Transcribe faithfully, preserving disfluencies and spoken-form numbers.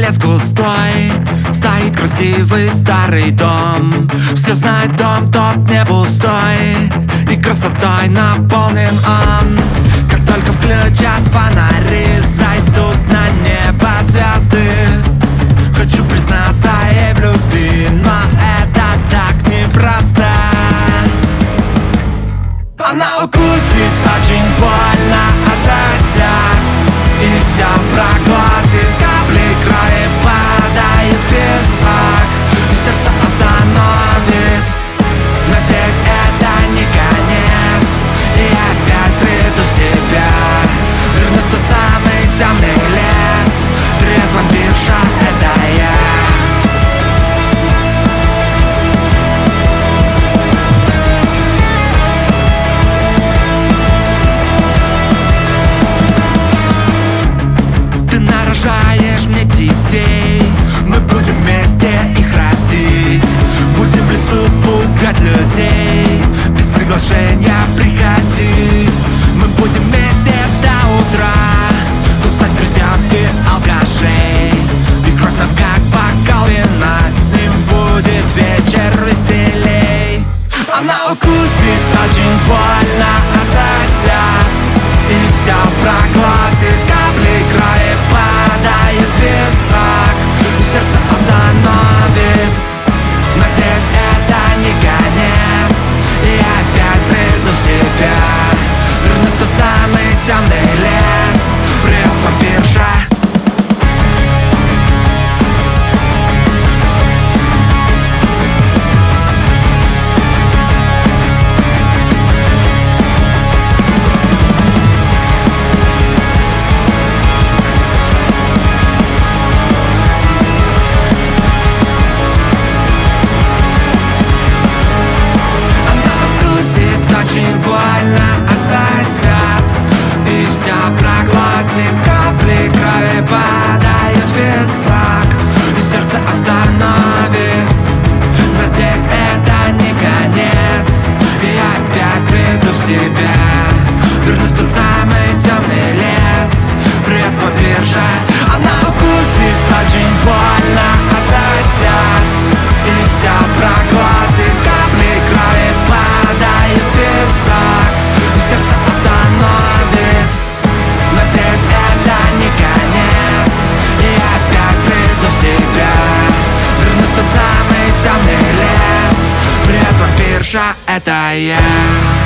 лес густой, стоит красивый старый дом. Все знают, дом тот не пустой, и красотой наполнен он. Как только включат фонари, зайдут на небо звезды. Хочу признаться ей в любви, но это так непросто. Она укусит очень больно от засяд, и вся проглотит капли крови, падает в песок, и сердце остановит. Надеюсь, это не конец, и опять приду в себя. Вернусь в тот самый темный лес. Привет, вампирша, это я. Нарожаешь мне детей, мы будем вместе их растить. Будем в лесу пугать людей, без приглашения приходить. Мы будем вместе до утра кусать крестьян и алкашей. И кровь нам как бокал вина, с ним будет вечер веселей. Она укусит очень больно от засяд, и вся проглотит капли крови, падает в песок, и сердце остановит. Надеюсь, это не конец, и опять приду в себя. Вернусь в тот самый темный лес. Привет, вампирша. Очень больно от засяд, и вся проглотит капли крови, падает в песок, и сердце остановит. Надеюсь, это не конец, и опять приду в себя. Вернусь в тот самый темный лес. Привет, вампирша. Она укусит очень больно от засяд, и вся проглотит капли крови, падает в песок, и сердце остановит. Надеюсь, это не конец, и опять приду в себя. Вернусь в тот самый темный лес. Привет, вампирша, это я.